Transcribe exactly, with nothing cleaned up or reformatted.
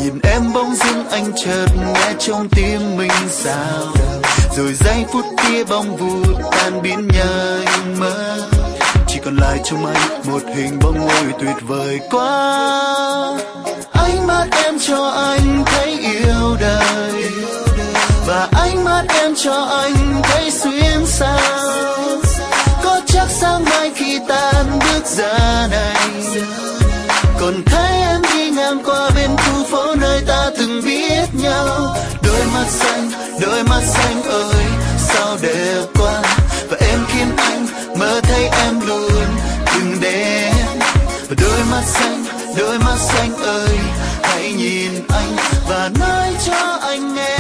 Nhìn em bỗng dưng anh chợt nghe trong tim mình sao, rồi giây phút kia bóng vụt tan biến nhanh mất. Chỉ còn lại trong anh một hình bóng ngồi tuyệt vời quá. Ánh mắt em cho anh thấy yêu đời, và ánh mắt em cho anh thấy xuyên sao. Có chắc sáng mai khi tan bước ra này, còn thấy em đi ngang qua bên khu phố nơi ta từng biết nhau. Đôi mắt xanh, đôi mắt xanh ơi sao đẹp quá, và em khiến anh mơ thấy em luôn từng đến. Và đôi mắt xanh, đôi mắt xanh ơi hãy nhìn anh và nói cho anh nghe